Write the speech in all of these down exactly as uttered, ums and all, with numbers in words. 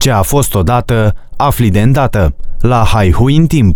Ce a fost odată, afli de îndată. La Haihui în timp.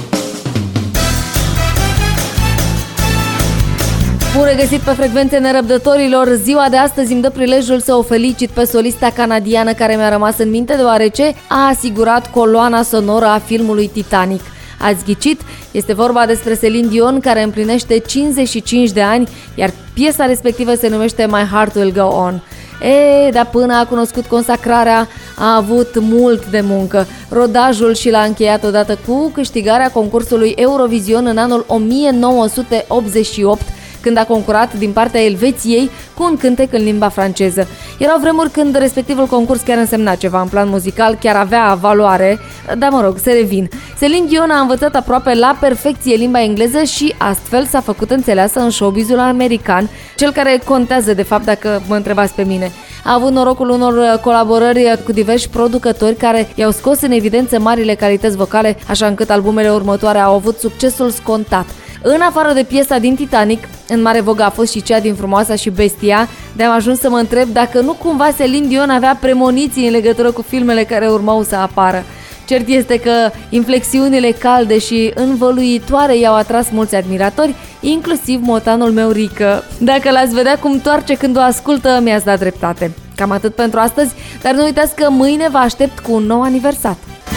Bun regăsit pe frecvențe nerăbdătorilor. Ziua de astăzi îmi dă prilejul să o felicit pe solista canadiană care mi-a rămas în minte, deoarece a asigurat coloana sonoră a filmului Titanic. Ați ghicit? Este vorba despre Celine Dion, care împlinește cincizeci și cinci de ani, iar piesa respectivă se numește My Heart Will Go On. E, dar până a cunoscut consacrarea, a avut mult de muncă. Rodajul și l-a încheiat odată cu câștigarea concursului Eurovision în anul o mie nouă sute optzeci și opt, când a concurat din partea Elveției cu un cântec în limba franceză. Erau vremuri când respectivul concurs chiar însemna ceva în plan muzical, chiar avea valoare, dar mă rog, să revin. Celine Dion a învățat aproape la perfecție limba engleză și astfel s-a făcut înțeleasă în showbizul american, cel care contează de fapt dacă mă întrebați pe mine. A avut norocul unor colaborări cu diversi producători care i-au scos în evidență marile calități vocale, așa încât albumele următoare au avut succesul scontat. În afară de piesa din Titanic, în mare vogă a fost și cea din Frumoasa și Bestia, de-am ajuns să mă întreb dacă nu cumva Celine Dion avea premoniții în legătură cu filmele care urmau să apară. Cert este că inflexiunile calde și învăluitoare i-au atras mulți admiratori, inclusiv motanul meu Rică. Dacă l-ați vedea cum toarce când o ascultă, mi-ați dat dreptate. Cam atât pentru astăzi, dar nu uitați că mâine vă aștept cu un nou aniversat.